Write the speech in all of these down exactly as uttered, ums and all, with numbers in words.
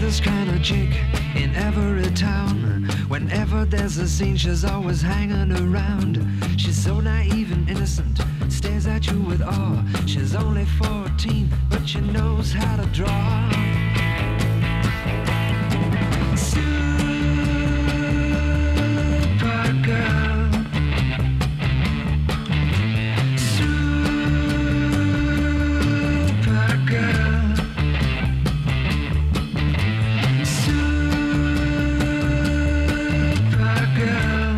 this kind of chick in every town. Whenever there's a scene, she's always hanging around. She's so naive and innocent, stares at you with awe. She's only fourteen, but she knows how to draw. Supergirl, Supergirl, Supergirl,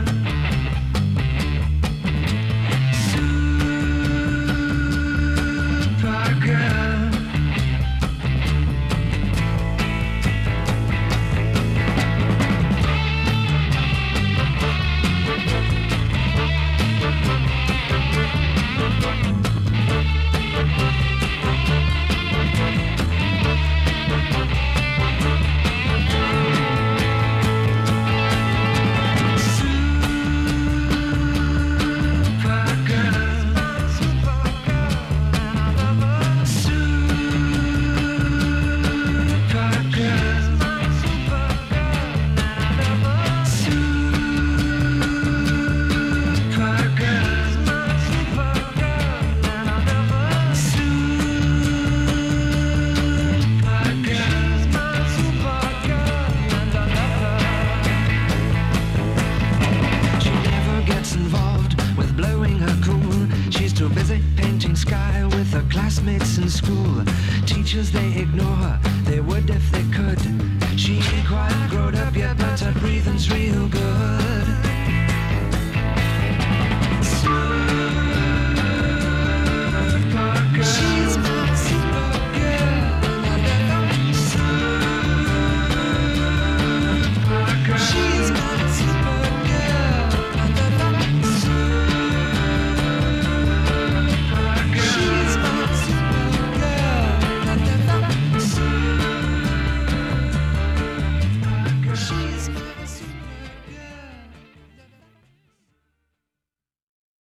Supergirl. Too busy painting sky with her classmates in school. Teachers, they ignore her, they would if they could. She ain't quite grown up yet, but her breathing's real good.